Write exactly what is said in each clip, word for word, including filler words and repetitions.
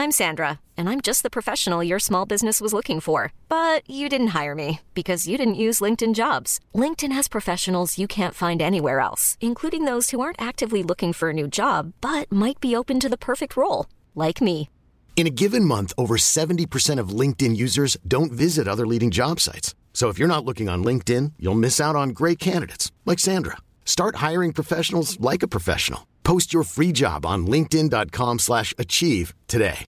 I'm Sandra, and I'm just the professional your small business was looking for. But you didn't hire me because you didn't use LinkedIn Jobs. LinkedIn has professionals you can't find anywhere else, including those who aren't actively looking for a new job, but might be open to the perfect role, like me. In a given month, over seventy percent of LinkedIn users don't visit other leading job sites. So if you're not looking on LinkedIn, you'll miss out on great candidates like Sandra. Start hiring professionals like a professional. Post your free job on linkedin.com slash achieve today.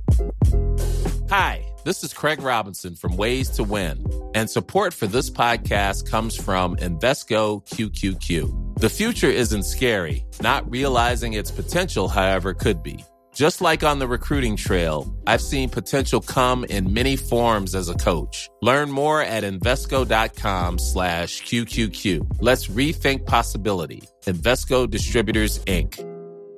Hi, this is Craig Robinson from Ways to Win, and support for this podcast comes from Invesco Q Q Q. The future isn't scary. Not realizing its potential, however, could be. Just like on the recruiting trail, I've seen potential come in many forms as a coach. Learn more at Invesco.com slash QQQ. Let's rethink possibility. Invesco Distributors, Incorporated.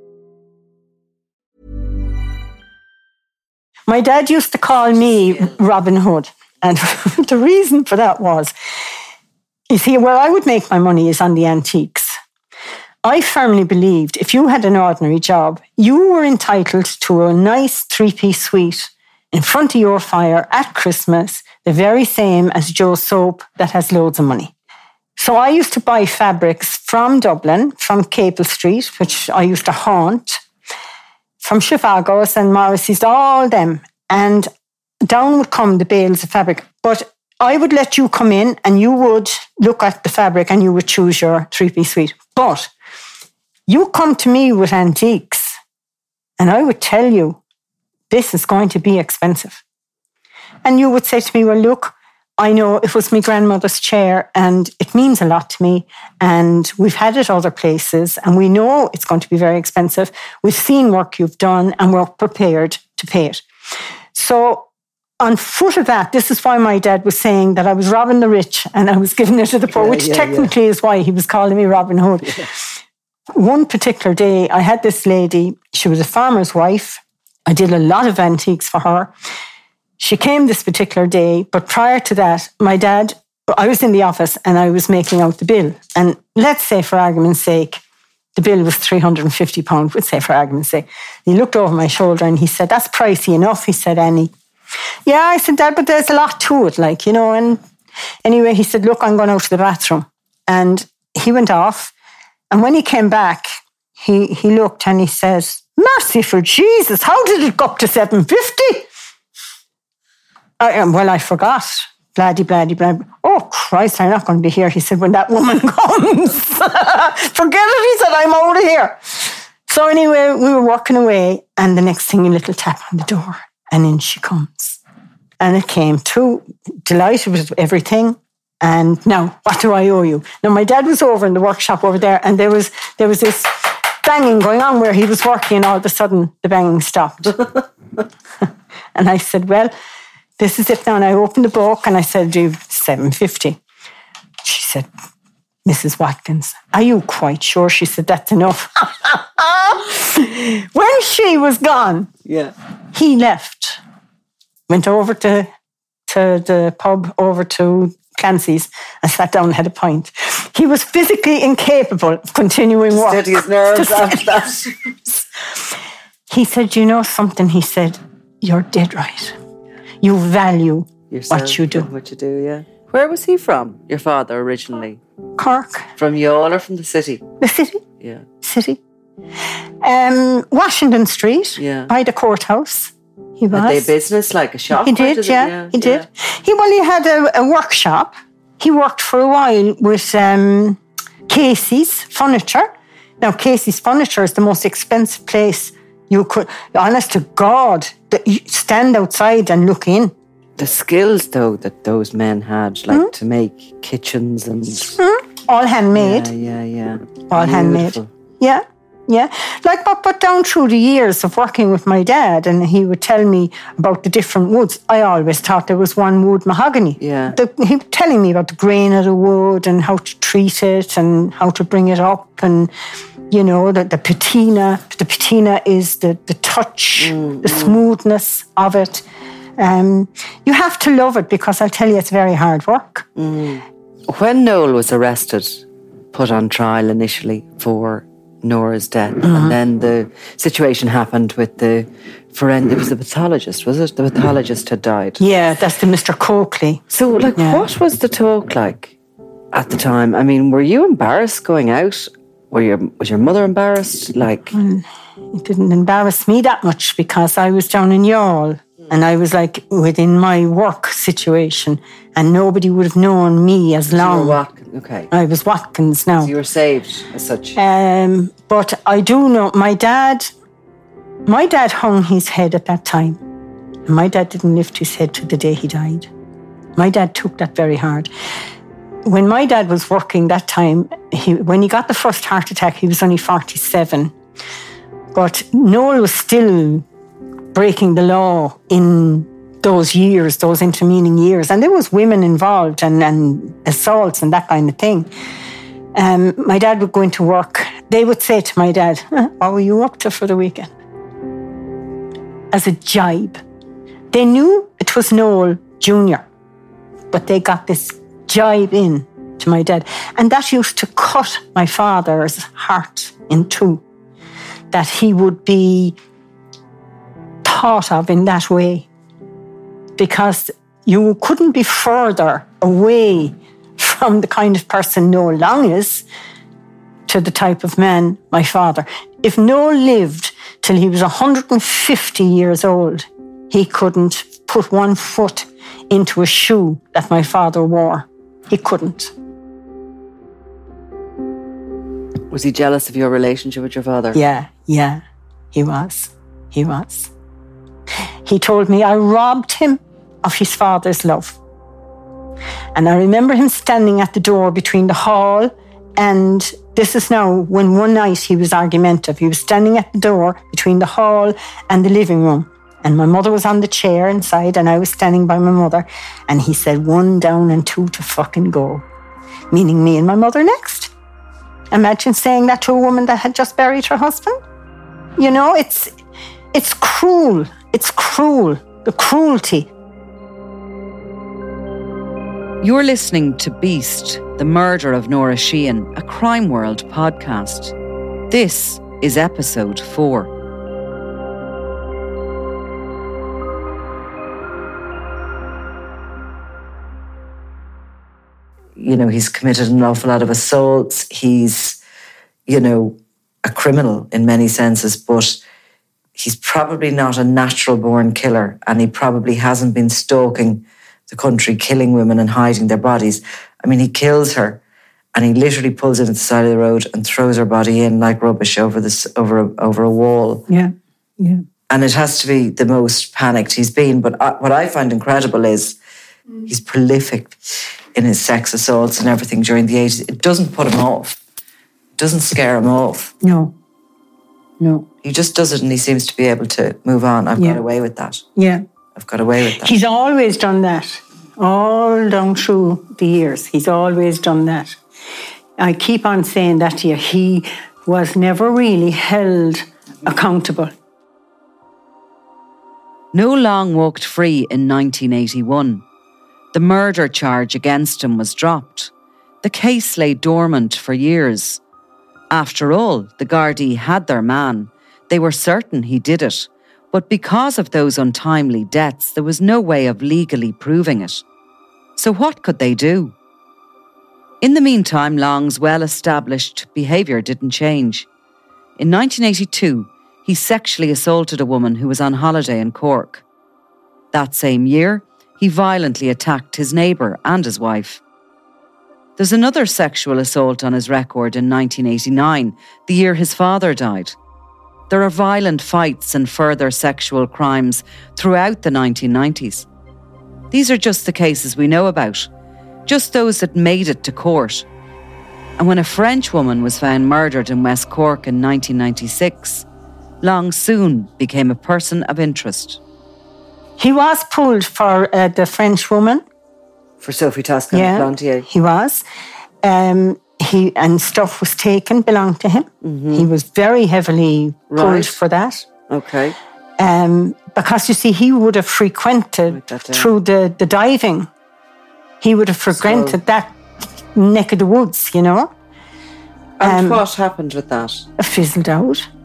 My dad used to call me Robin Hood. And the reason for that was, you see, where I would make my money is on the antiques. I firmly believed if you had an ordinary job, you were entitled to a nice three-piece suite in front of your fire at Christmas, the very same as Joe Soap that has loads of money. So I used to buy fabrics from Dublin, from Capel Street, which I used to haunt, from Chicago's and Morrissey's, all them. And down would come the bales of fabric. But I would let you come in and you would look at the fabric and you would choose your three-piece suite. But you come to me with antiques and I would tell you, this is going to be expensive. And you would say to me, well, look, I know it was my grandmother's chair and it means a lot to me and we've had it other places and we know it's going to be very expensive. We've seen work you've done and we're prepared to pay it. So on foot of that, this is why my dad was saying that I was robbing the rich and I was giving it to the poor, yeah, which yeah, technically yeah. is why he was calling me Robin Hood. Yeah. One particular day, I had this lady, she was a farmer's wife. I did a lot of antiques for her. She came this particular day, but prior to that, my dad, I was in the office and I was making out the bill. And let's say for argument's sake, the bill was three hundred fifty pounds, let's say for argument's sake. He looked over my shoulder and he said, that's pricey enough, he said, Annie. Yeah, I said, Dad, but there's a lot to it, like, you know. And anyway, he said, look, I'm going out to the bathroom. And he went off. And when he came back, he, he looked and he says, merciful Jesus, how did it go up to seven fifty? I, well, I forgot. Bladdy, bladdy, bladdy. Oh, Christ, I'm not going to be here. He said, when that woman comes. Forget it, he said, I'm out of here. So anyway, we were walking away and the next thing, a little tap on the door and in she comes. And it came too, delighted with everything. And now, what do I owe you? Now, my dad was over in the workshop over there and there was there was this banging going on where he was working and all of a sudden the banging stopped. And I said, well, this is it now. And I opened the book and I said, do seven fifty. She said, Missus Watkins, are you quite sure? She said, that's enough. When she was gone, yeah, he left, went over to, to the pub, over to Clancy's and sat down and had a pint. He was physically incapable of continuing work. Steady his nerves after that. He said, you know something? He said, you're dead right. You value Yourself, what you do. What you do, yeah. Where was he from, your father, originally? Cork. From Youghal or from the city? The city. Yeah. City. Um, Washington Street, yeah. by the courthouse. He was. Had they business, like a shop? He did, yeah, yeah. He did. Yeah. He, well, he had a, a workshop. He worked for a while with um, Casey's Furniture. Now, Casey's Furniture is the most expensive place you could, honest to God, that you stand outside and look in. The skills, though, that those men had, like mm. to make kitchens and... Mm. All handmade. Yeah, yeah, yeah. All Beautiful. handmade. Yeah. Yeah, like, but, but down through the years of working with my dad, and he would tell me about the different woods, I always thought there was one wood mahogany. Yeah. The, he was telling me about the grain of the wood and how to treat it and how to bring it up, and, you know, the, the patina. The patina is the, the touch, mm, the smoothness of it. Um, you have to love it because I'll tell you it's very hard work. Mm. When Noel was arrested, put on trial initially for Nora's death, mm-hmm. and then the situation happened with the forensic, it was the pathologist, was it? The pathologist had died. Yeah, that's the Mister Coakley. So, like, Yeah. what was the talk like at the time? I mean, were you embarrassed going out? Were your was your mother embarrassed? Like, It didn't embarrass me that much because I was down in Youghal and I was like within my work situation and nobody would have known me as you were long. Wat- okay, I was Watkins now. so you were saved as such. Um, but I do know my dad, my dad hung his head at that time. And my dad didn't lift his head to the day he died. My dad took that very hard. When my dad was working that time, he, when he got the first heart attack, he was only forty-seven. But Noel was still breaking the law in those years, those intervening years. And there was women involved and, and assaults and that kind of thing. Um, my dad would go into work. They would say to my dad, "Huh, what were you up to for the weekend?" As a jibe. They knew it was Noel Junior, but they got this jibe in to my dad. And that used to cut my father's heart in two. That he would be thought of in that way. Because you couldn't be further away from the kind of person Noel Long is to the type of man my father. If Noel lived till he was one hundred fifty years old, he couldn't put one foot into a shoe that my father wore. He couldn't. Was he jealous of your relationship with your father? Yeah, yeah, he was. He was. He told me I robbed him of his father's love. And I remember him standing at the door between the hall and this is now when one night he was argumentative. He was standing at the door between the hall and the living room. And my mother was on the chair inside and I was standing by my mother. And he said, "One down and two to fucking go." Meaning me and my mother next. Imagine saying that to a woman that had just buried her husband. You know, it's it's cruel. It's cruel. The cruelty. You're listening to Beast, The Murder of Nora Sheehan, a Crime World podcast. This is episode four. You know, he's committed an awful lot of assaults. He's, you know, a criminal in many senses, but he's probably not a natural-born killer, and he probably hasn't been stalking the country, killing women and hiding their bodies. I mean, he kills her, and he literally pulls her to the side of the road and throws her body in like rubbish over this over a, over a wall. Yeah, yeah. And it has to be the most panicked he's been. But I, what I find incredible is he's prolific in his sex assaults and everything during the eighties. It doesn't put him off. It doesn't scare him off. No. No. He just does it and he seems to be able to move on. I've Yeah. got away with that. Yeah. I've got away with that. He's always done that. All down through the years. He's always done that. I keep on saying that to you. He was never really held accountable. Noel Long walked free in nineteen eighty-one. The murder charge against him was dropped. The case lay dormant for years. After all, the Gardaí had their man. They were certain he did it. But because of those untimely deaths, there was no way of legally proving it. So what could they do? In the meantime, Long's well-established behaviour didn't change. In nineteen eighty-two, he sexually assaulted a woman who was on holiday in Cork. That same year, he violently attacked his neighbour and his wife. There's another sexual assault on his record in nineteen eighty-nine, the year his father died. There are violent fights and further sexual crimes throughout the nineteen nineties. These are just the cases we know about, just those that made it to court. And when a French woman was found murdered in West Cork in nineteen ninety-six, Long soon became a person of interest. He was pulled for uh, the French woman. For Sophie Toscan Yeah, Plantier. he was. Um, he and stuff was taken, belonged to him. Mm-hmm. He was very heavily pulled Right. for that. Okay. Um, because you see, he would have frequented Write that down. through the, the diving. He would have frequented So- that neck of the woods, you know. And Um, what happened with that? Fizzled out.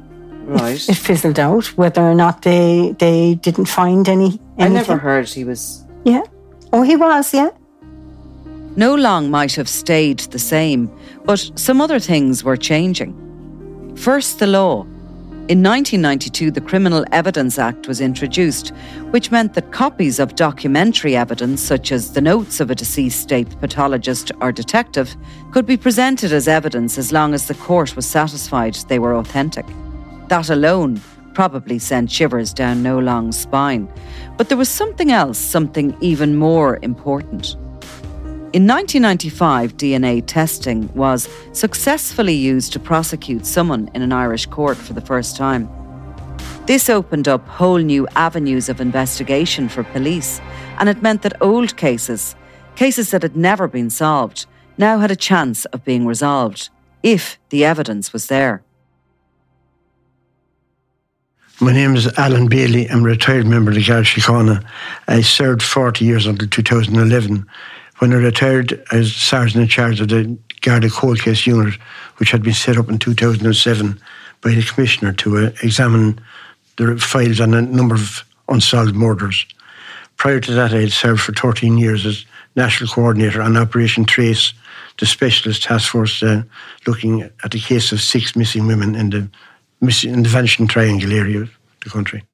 Right. It, it fizzled out, whether or not they they didn't find any anything. I never heard he was... Yeah. Oh, he was, yeah. No Long might have stayed the same, but some other things were changing. First, the law. In nineteen ninety-two, the Criminal Evidence Act was introduced, which meant that copies of documentary evidence, such as the notes of a deceased state pathologist or detective, could be presented as evidence as long as the court was satisfied they were authentic. That alone probably sent shivers down No Long's spine. But there was something else, something even more important. In nineteen ninety-five, D N A testing was successfully used to prosecute someone in an Irish court for the first time. This opened up whole new avenues of investigation for police, and it meant that old cases, cases that had never been solved, now had a chance of being resolved, if the evidence was there. My name is Alan Bailey. I'm a retired member of the Garda Síochána. I served forty years until two thousand eleven. When I retired, I was sergeant in charge of the Garda Cold Case Unit, which had been set up in two thousand seven by the Commissioner to uh, examine the files on a number of unsolved murders. Prior to that, I had served for thirteen years as National Coordinator on Operation Trace, the specialist task force uh, looking at the case of six missing women in the, in the Venetian Triangle area of the country.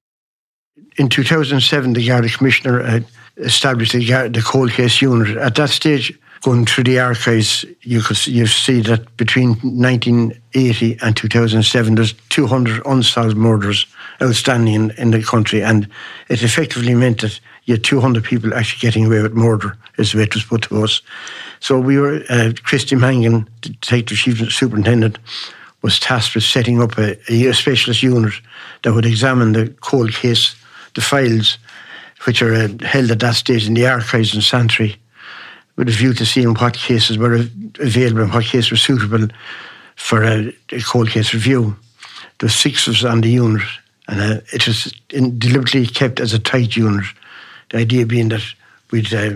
In two thousand seven, the Garda Commissioner uh, established the, the Cold Case Unit. At that stage, going through the archives, you could you see that between nineteen eighty and two thousand seven, there's two hundred unsolved murders outstanding in, in the country, and it effectively meant that you had two hundred people actually getting away with murder, as the way it was put to us. So we were, uh, Christy Mangan, Detective Chief Superintendent, was tasked with setting up a, a specialist unit that would examine the cold case, the files, which are uh, held at that stage in the archives in Santry, with a view to seeing what cases were available and what cases were suitable for a, a cold case review. There were six of us on the unit, and uh, it was in, deliberately kept as a tight unit. The idea being that we'd uh,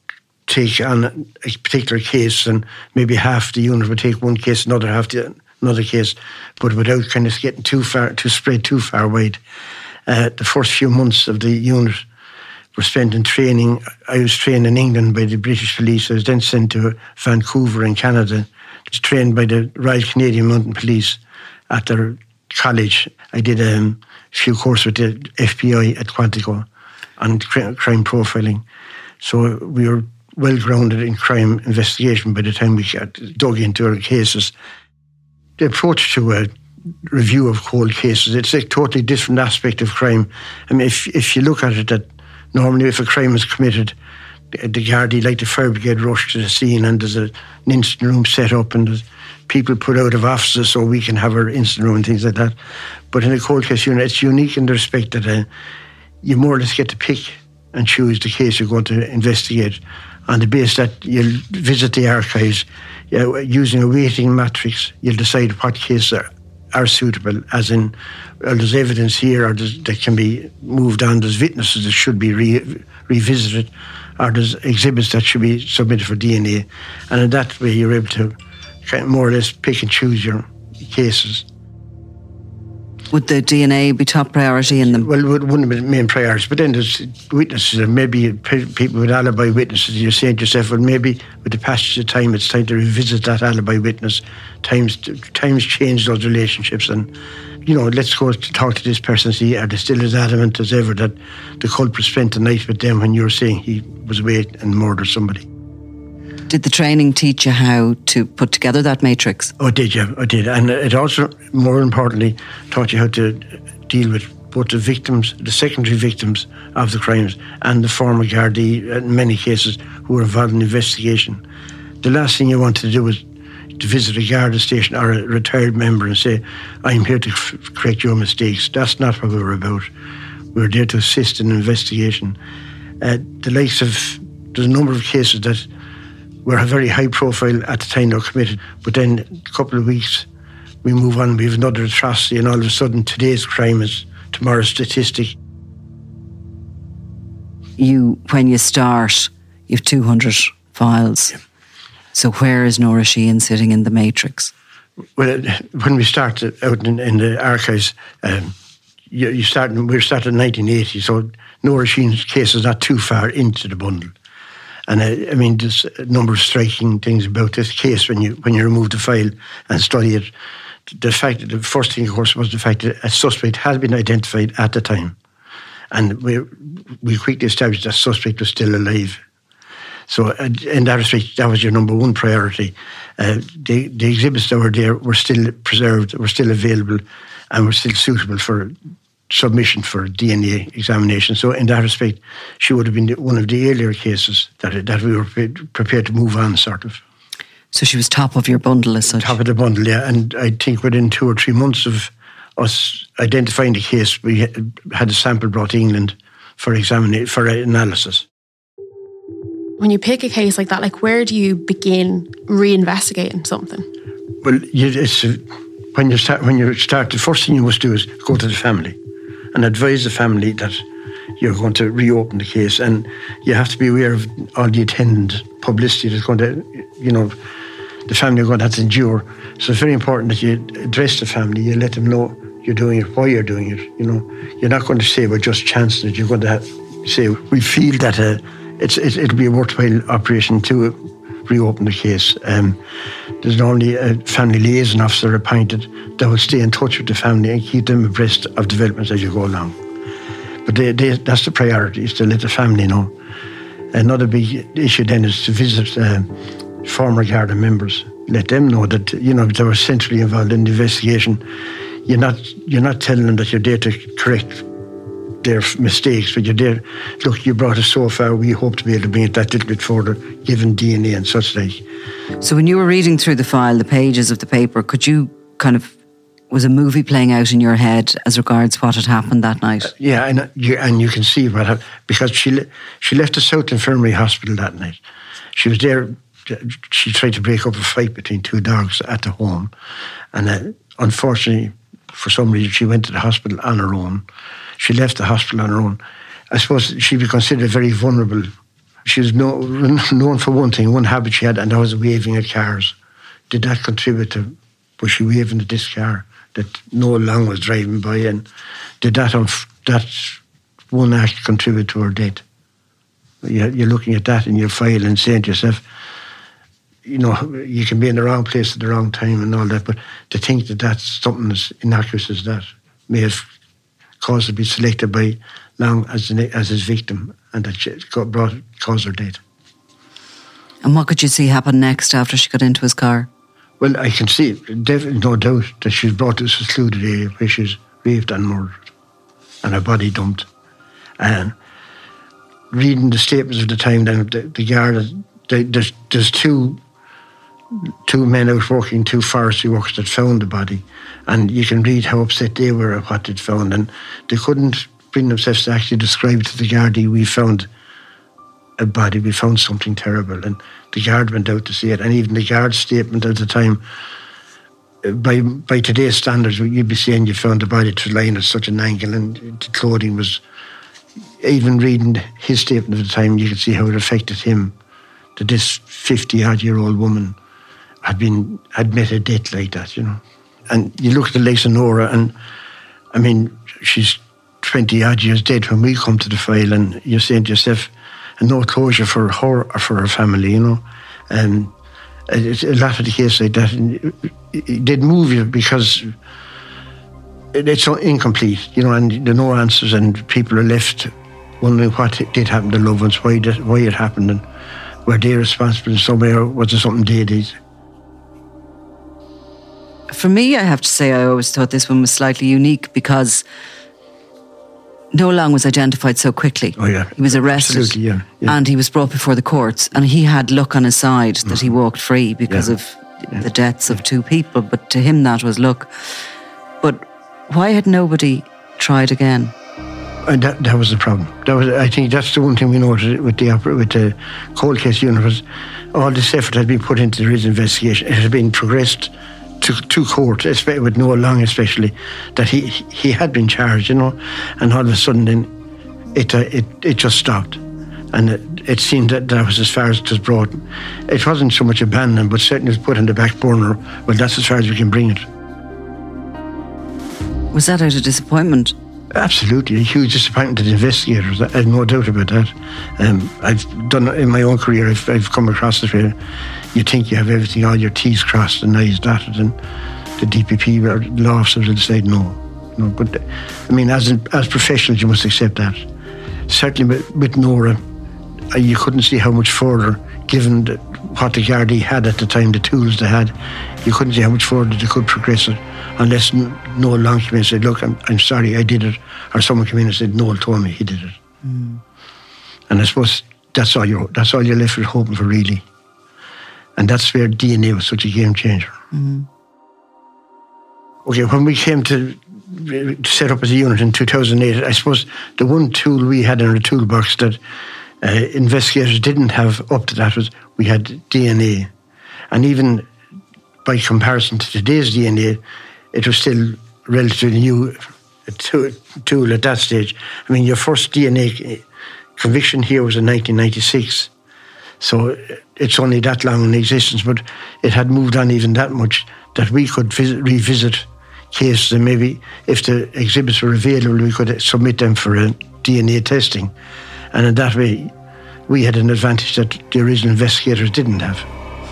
take on a particular case, and maybe half the unit would take one case, another half the, another case, but without kind of getting too far, to spread too far wide. Uh, the first few months of the unit were spent in training. I was trained in England by the British Police. I was then sent to Vancouver in Canada. I was trained by the Royal Canadian Mounted Police at their college. I did um, a few courses with the F B I at Quantico on crime profiling. So we were well grounded in crime investigation by the time we got dug into our cases. The approach to a review of cold cases, it's a totally different aspect of crime. I mean, if if you look at it, that normally if a crime is committed, the, the Gardaí, like the fire brigade, rush to the scene, and there's a, an incident room set up, and there's people put out of offices so we can have our incident room and things like that. But in a cold case unit, it's unique in the respect that uh, you more or less get to pick and choose the case you're going to investigate. On the basis that you'll visit the archives, you know, using a weighting matrix, you'll decide what cases are, are suitable, as in, well, there's evidence here or that can be moved on, there's witnesses that should be re- revisited, or there's exhibits that should be submitted for D N A. And in that way, you're able to kind of more or less pick and choose your cases. Would the D N A be top priority in them? Well, it wouldn't be the main priority, but then there's witnesses, and maybe people with alibi witnesses. You're saying to yourself, well, maybe with the passage of time, it's time to revisit that alibi witness. Times times change those relationships, and, you know, let's go to talk to this person, see, are they still as adamant as ever that the culprit spent the night with them when you were saying he was away and murdered somebody? Did the training teach you how to put together that matrix? Oh, did you? I did. And it also, more importantly, taught you how to deal with both the victims, the secondary victims of the crimes, and the former Gardaí, in many cases, who were involved in the investigation. The last thing you wanted to do was to visit a Garda station or a retired member and say, I'm here to f- correct your mistakes. That's not what we were about. We were there to assist in the investigation. Uh, the likes of, there's a number of cases that were very high profile at the time they were committed, but then a couple of weeks we move on, we have another atrocity, and all of a sudden today's crime is tomorrow's statistic. You, when you start, you have two hundred files. Yeah. So where is Nora Sheehan sitting in the matrix? Well, when we started out in, in the archives, um, you, you started, we started in nineteen eighty, so Nora Sheehan's case is not too far into the bundle. And I, I mean, there's a number of striking things about this case when you when you remove the file and study it. The fact that the first thing, of course, was the fact that a suspect had been identified at the time. And we we quickly established that suspect was still alive. So uh, in that respect, that was your number one priority. Uh, the, the exhibits that were there were still preserved, were still available, and were still suitable for submission for D N A examination. So in that respect, she would have been one of the earlier cases that that we were prepared to move on, sort of. So she was top of your bundle as such? Top of the bundle, yeah. And I think within two or three months of us identifying the case, we had a sample brought to England for examining, for analysis. When you pick a case like that, like where do you begin reinvestigating something? Well, you, it's, uh, when you start, when you start, the first thing you must do is go to the family and advise the family that you're going to reopen the case, and you have to be aware of all the attendant publicity that's going to, you know, the family are going to have to endure. So it's very important that you address the family, you let them know you're doing it, why you're doing it. You know, you're not going to say we're just chancing it. You're going to have, say we feel that uh, it's it, it'll be a worthwhile operation to reopen the case. Um, there's normally a family liaison officer appointed that will stay in touch with the family and keep them abreast of developments as you go along. But they, they, that's the priority, is to let the family know. Another big issue then is to visit uh, former Garda members. Let them know that, you know, they were centrally involved in the investigation. You're not you're not telling them that you're there to correct their mistakes, but you're there, look, you brought us so far, we hope to be able to bring it that little bit further, given D N A and such like. So when you were reading through the file, the pages of the paper, could you kind of, was a movie playing out in your head as regards what had happened that night? Uh, yeah, and you, and you can see what happened, because she, she left the South Infirmary Hospital that night. She was there, she tried to break up a fight between two dogs at the home, and uh, unfortunately, for some reason, she went to the hospital on her own. She left the hospital on her own. I suppose she'd be considered very vulnerable. She was no, known for one thing, one habit she had, and that was waving at cars. Did that contribute to, was she waving at this car that Noel Long was driving by, and did that, that one act contribute to her death? You're looking at that in your file and saying to yourself, you know, you can be in the wrong place at the wrong time and all that, but to think that that's something as innocuous as that may have caused her to be selected by Long as, an, as his victim, and that she got brought, caused her death. And what could you see happen next after she got into his car? Well, I can see, definitely no doubt, that she was brought to a secluded area where she was raped and murdered and her body dumped. And reading the statements of the time, then the, the guard, the, there's, there's two two men out working, two forestry workers that found the body, and you can read how upset they were at what they'd found, and they couldn't bring themselves to actually describe to the Gardaí, we found a body, we found something terrible, and the guard went out to see it, and even the guard's statement at the time, by by today's standards, you'd be saying you found the body to lying at such an angle, and the clothing was, even reading his statement at the time, you could see how it affected him, that this fifty-odd-year-old woman had been had met a death like that, you know. And you look at the likes of Nora, and I mean, she's twenty-odd years dead when we come to the file, and you're saying to yourself, and no closure for her or for her family, you know. And it's a lot of the cases like that, and it, it did move you because it's so incomplete, you know, and there are no answers, and people are left wondering what did happen to loved ones, why, did, why it happened, and were they responsible in some way, or was it something they did? For me, I have to say, I always thought this one was slightly unique because Noel Long was identified so quickly. Oh, yeah. He was arrested. Absolutely, yeah, yeah. And he was brought before the courts, and he had luck on his side that mm. he walked free because yeah. of yeah. the deaths of two people, but to him that was luck. But why had nobody tried again? And that, that was the problem. That was, I think that's the one thing we noticed with the with the cold case unit, was all this effort had been put into the investigation. It had been progressed to, to court, with Noel Long especially, that he he had been charged, you know, and all of a sudden then it uh, it it just stopped. And it, it seemed that that was as far as it was brought. It wasn't so much abandoned, but certainly it was put on the back burner. Well, that's as far as we can bring it. Was that out of disappointment? Absolutely, a huge disappointment to the investigators. I have no doubt about that. Um, I've done in my own career, I've, I've come across this where you think you have everything, all your T's crossed and I's dotted, and the D P P or law officers will decide no. no. But I mean, as as professionals, you must accept that. Certainly with, with Nora, you couldn't see how much further, given the, what the Gardaí had at the time, the tools they had, you couldn't see how much further they could progress it unless Noel Long came in and said, look, I'm, I'm sorry, I did it. Or someone came in and said, Noel told me he did it. Mm. And I suppose that's all you're, that's all you're left with hoping for, really. And that's where D N A was such a game changer. Mm. Okay, when we came to set up as a unit in two thousand eight, I suppose the one tool we had in our toolbox that uh, investigators didn't have up to that was we had D N A. And even by comparison to today's D N A, it was still relatively new tool at that stage. I mean, your first D N A conviction here was in nineteen ninety-six. So it's only that long in existence, but it had moved on even that much that we could visit, revisit cases, and maybe if the exhibits were available, we could submit them for a D N A testing. And in that way, we had an advantage that the original investigators didn't have.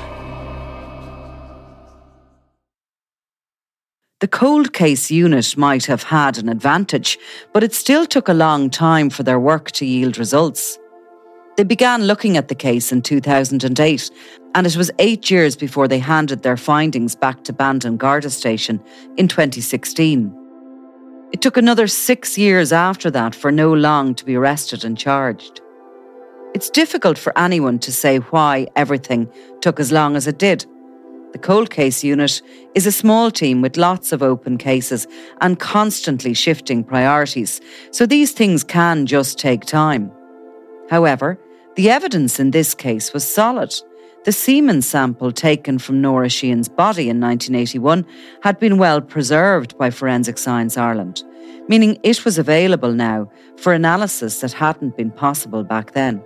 The cold case unit might have had an advantage, but it still took a long time for their work to yield results. They began looking at the case in two thousand eight, and it was eight years before they handed their findings back to Bandon Garda Station in twenty sixteen. It took another six years after that for Noel Long to be arrested and charged. It's difficult for anyone to say why everything took as long as it did. The cold case unit is a small team with lots of open cases and constantly shifting priorities, so these things can just take time. However, the evidence in this case was solid. The semen sample taken from Nora Sheehan's body in nineteen eighty-one had been well preserved by Forensic Science Ireland, meaning it was available now for analysis that hadn't been possible back then.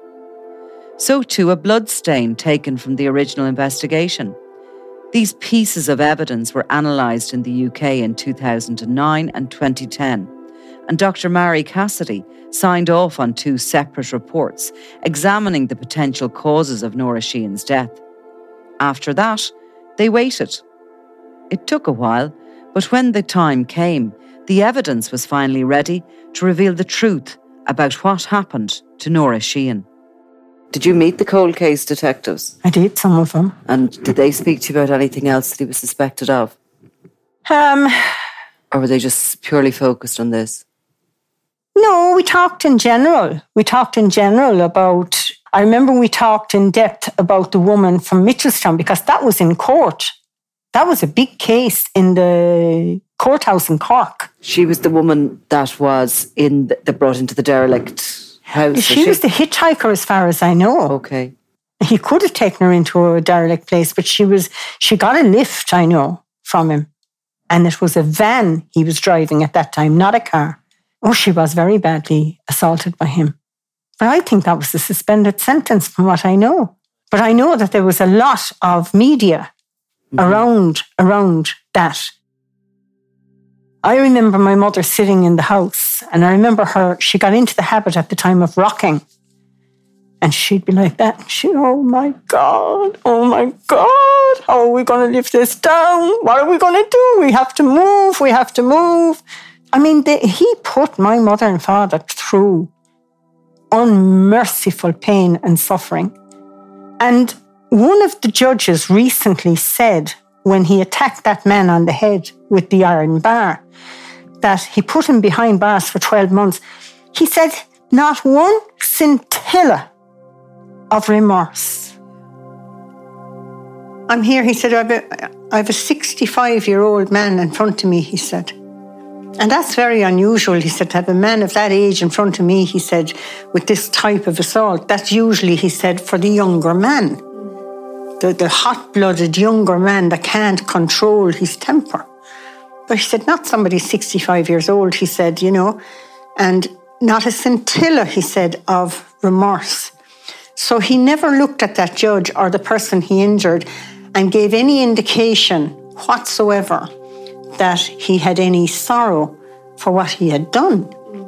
So too a blood stain taken from the original investigation. These pieces of evidence were analysed in the U K in two thousand nine and twenty ten, and Doctor Mary Cassidy signed off on two separate reports examining the potential causes of Nora Sheehan's death. After that, they waited. It took a while, but when the time came, the evidence was finally ready to reveal the truth about what happened to Nora Sheehan. Did you meet the cold case detectives? I did, some of them. And did they speak to you about anything else that he was suspected of? Um, or were they just purely focused on this? No, we talked in general. We talked in general about... I remember we talked in depth about the woman from Mitchelstown because that was in court. That was a big case in the courthouse in Cork. She was the woman that was in the, that brought into the derelict house. She, she was the hitchhiker, as far as I know. Okay. He could have taken her into a derelict place, but she was she got a lift, I know, from him. And it was a van he was driving at that time, not a car. Oh, she was very badly assaulted by him. But I think that was a suspended sentence from what I know. But I know that there was a lot of media mm-hmm. around, around that. I remember my mother sitting in the house, and I remember her, she got into the habit at the time of rocking. And she'd be like that. She, oh my God, oh my God, how are we going to live this down? What are we going to do? We have to move, we have to move. I mean, they, he put my mother and father through unmerciful pain and suffering. And one of the judges recently said, when he attacked that man on the head with the iron bar, that he put him behind bars for twelve months. He said, not one scintilla of remorse. I'm here, he said, I have a, I have a sixty-five-year-old man in front of me, he said. And that's very unusual, he said, to have a man of that age in front of me, he said, with this type of assault. That's usually, he said, for the younger man. The, the hot-blooded younger man that can't control his temper. But he said, not somebody sixty-five years old, he said, you know, and not a scintilla, he said, of remorse. So he never looked at that judge or the person he injured and gave any indication whatsoever that he had any sorrow for what he had done.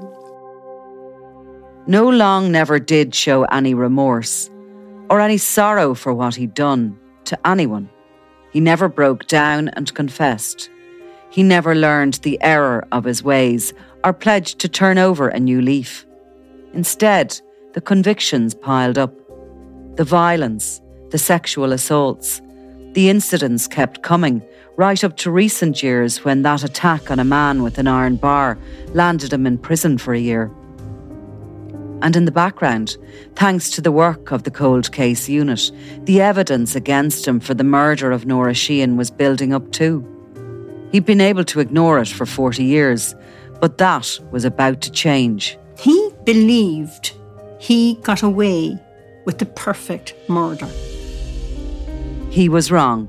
No Long never did show any remorse or any sorrow for what he'd done to anyone. He never broke down and confessed. He never learned the error of his ways or pledged to turn over a new leaf. Instead, the convictions piled up. The violence, the sexual assaults, the incidents kept coming, right up to recent years when that attack on a man with an iron bar landed him in prison for a year. And in the background, thanks to the work of the Cold Case Unit, the evidence against him for the murder of Nora Sheehan was building up too. He'd been able to ignore it for forty years, but that was about to change. He believed he got away with the perfect murder. He was wrong.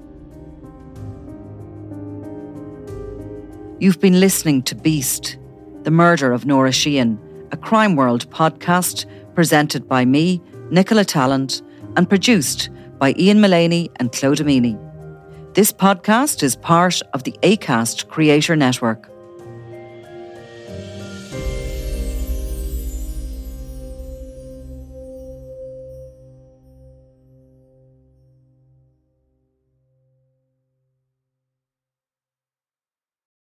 You've been listening to Beast, The Murder of Nora Sheehan, a Crime World podcast presented by me, Nicola Tallant, and produced by Ian Mullaney and Claude Amini. This podcast is part of the Acast Creator Network.